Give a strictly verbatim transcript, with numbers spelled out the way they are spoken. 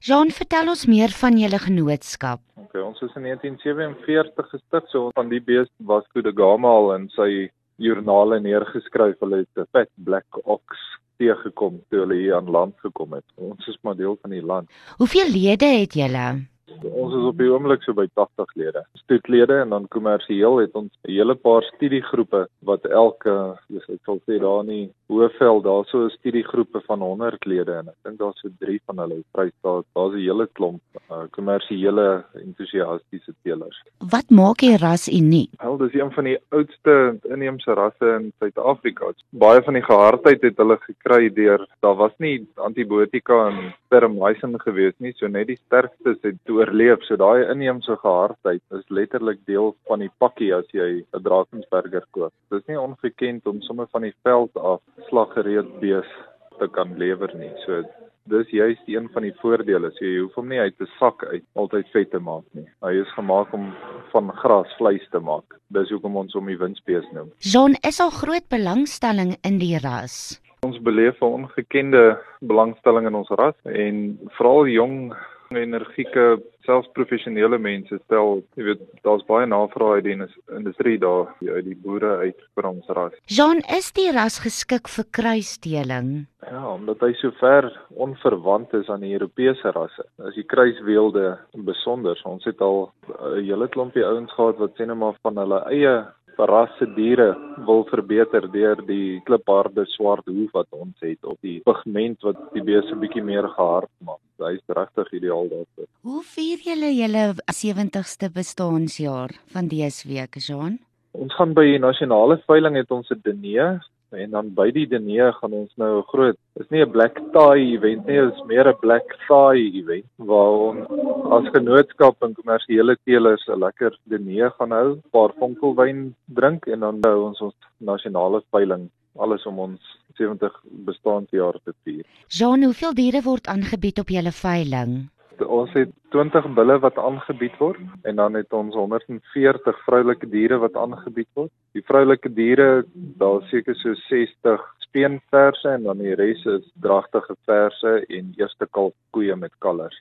Jean, vertel ons meer van julle genootskap. Okay, ons is in negentien sewenveertig gestig, so van die beeste Vasco da Gama al in sy joernale neergeskryf. Hulle het 'n vet black ox teëgekom toe hulle hier aan land gekom het. Ons is maar deel van die land. Hoeveel lede het julle? Ons is op die oomblik so by tagtig lede. Stoetlede en dan kommersieel het ons 'n hele paar studiegroepe wat elke, dis ek sal sê daar in die Hoëveld, daar so 'n studiegroepe van honderd lede en ek dink daar's so drie van hulle Vrystaat. Daar's 'n hele klomp uh, kommersiële entoesiastiese teelers. Wat maak die ras uniek? Wel, dis een van die oudste inheemse rasse in Suid-Afrika. Baie van die gehardheid het hulle gekry deur, daar was nie antibiotika en termycin gewees nie, so net die sterkstes het oorleef. So daai inheemse gehardheid is letterlik deel van die pakkie as jy 'n Drakensberger koop. Dit is nie ongekend om sommer van die veld af slaggereed bees te kan lewer nie. So dis juist een van die voordele. So jy hoef hom nie uit 'n sak uit altyd vet te maak nie. Hy is gemaak om van gras vleis te maak. Dis hoekom ons hom die winsbees noem. Jean, is al groot belangstelling in die ras? Ons beleef 'n ongekende belangstelling in ons ras en veral jong, energieke, selfs professionele mense stel, jy weet, daar's baie navraag uit die industrie daar, uit die boere uit vir ons ras. Jean, is die ras geskik vir kruisdeling? Ja, omdat hy so ver onverwant is aan die Europese rasse. As die kruisweelde besonder. Ons het al 'n hele klompie ouens gehad wat sê net maar van hulle eie verrasse diere wil verbeter deur die klipharde swart hoef wat ons het, of die pigment wat die beeste bietjie meer gehard maak. Hy is regtig ideaal daarvoor. Hoe vier julle julle sewentigste bestaanjaar van dese week, Jean? Ons gaan by die nasionale veiling het ons 'n diner en dan by die diner gaan ons nou 'n groot, is nie 'n black tie event nie, is meer 'n black thigh event waar ons as genootskap en kommersiële teelers 'n lekker diner gaan hou, 'n paar vonkelwyn drink en dan hou ons ons nasionale veiling, alles om ons sewentig bestaanjaar te vier. Jean, hoeveel diere word aangebied op julle veiling? Ons het twintig bulle wat aangebied word en dan het ons honderd en veertig vroulike diere wat aangebied word. Die vroulike diere, daar seker so sestig speenverse en dan die res is dragtige verse en eerste kalf koeie met kalvers.